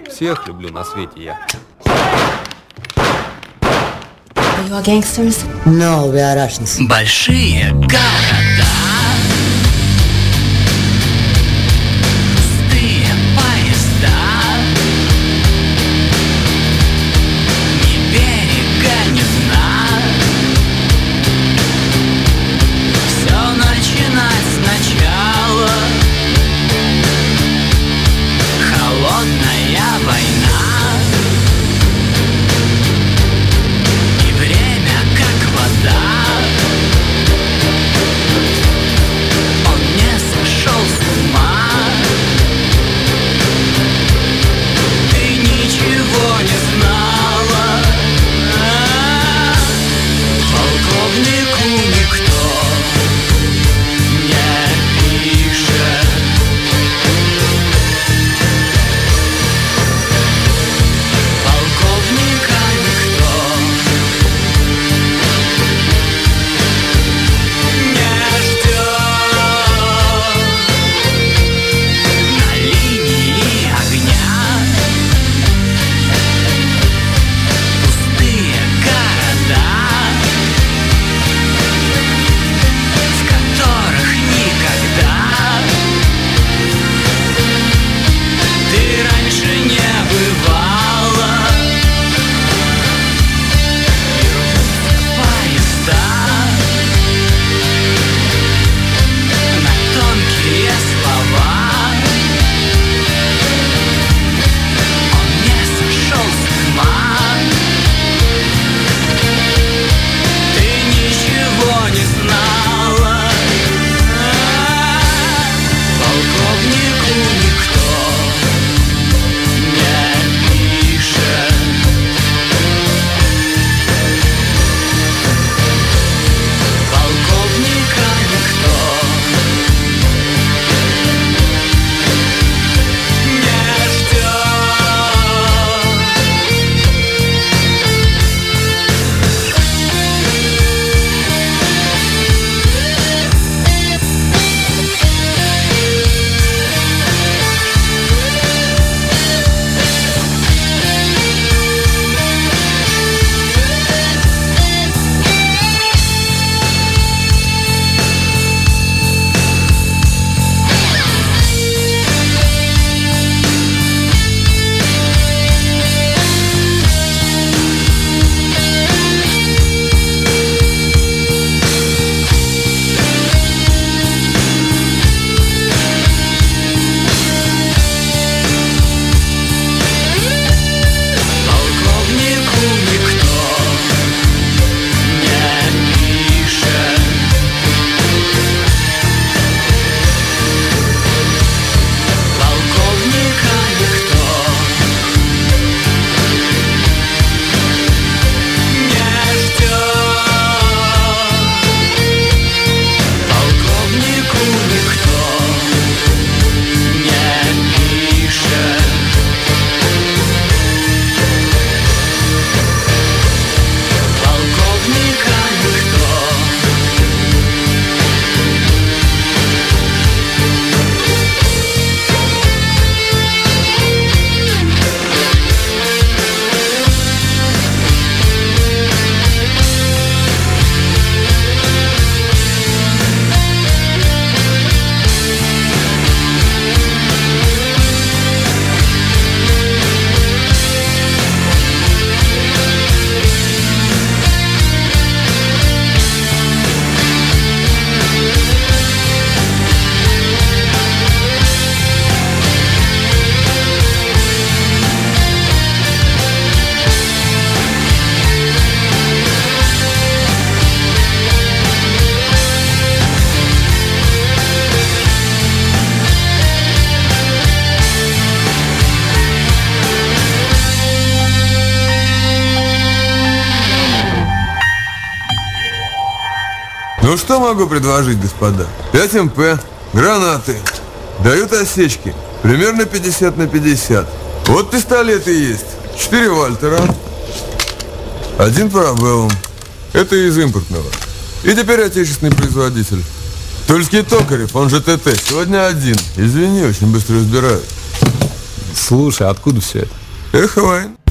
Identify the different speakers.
Speaker 1: Всех люблю на свете я.
Speaker 2: Are you all gangsters?
Speaker 3: No, we are Russians.
Speaker 4: Большие города, пустые поезда, ни берега, ни дна. Все начинать сначала. Холодная война. И время как вода. Он не сошел с ума. Ты ничего не знала. Полковнику никто не пишет. Полковника никто не ждет. На линии огня пустые города, в которых никогда ты раньше не бывала. И рвутся поезда на тонкие слова. Он не сошел с ума. Ты ничего не знала. Полковнику никто не пишет. Полковника никто не Полковнику никто не пишет. Полковника никто не ждет. Полковнику никто не пишет. Полковника никто
Speaker 5: Ну что могу предложить, господа? 5 МП, гранаты, дают осечки, примерно 50 на 50. Вот пистолеты есть, 4 Вальтера, 1 Парабеллум. Это из импортного. И теперь отечественный производитель. Тульский Токарев, он же ТТ, сегодня один. Извини, очень быстро разбирают.
Speaker 1: Слушай, откуда все это?
Speaker 5: Эхо войн.